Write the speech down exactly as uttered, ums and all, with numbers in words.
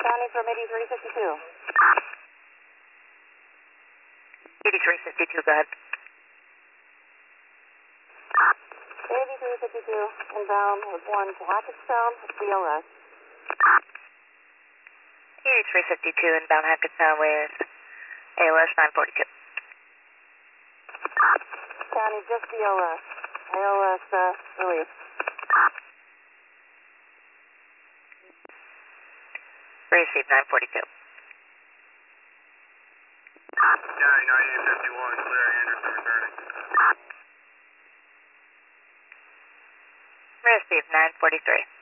County from eighty-three fifty-two. eighty-three fifty-two, go ahead. eighty-three fifty-two, inbound with one to Hackettstown, B L S. eighty-three fifty-two, inbound Hackettstown with A L S nine forty-two. County, just B L S. A L S, uh, release. Received nine forty-two. County ninety-eight fifty-one, clear Anderson returning. Received nine forty-three.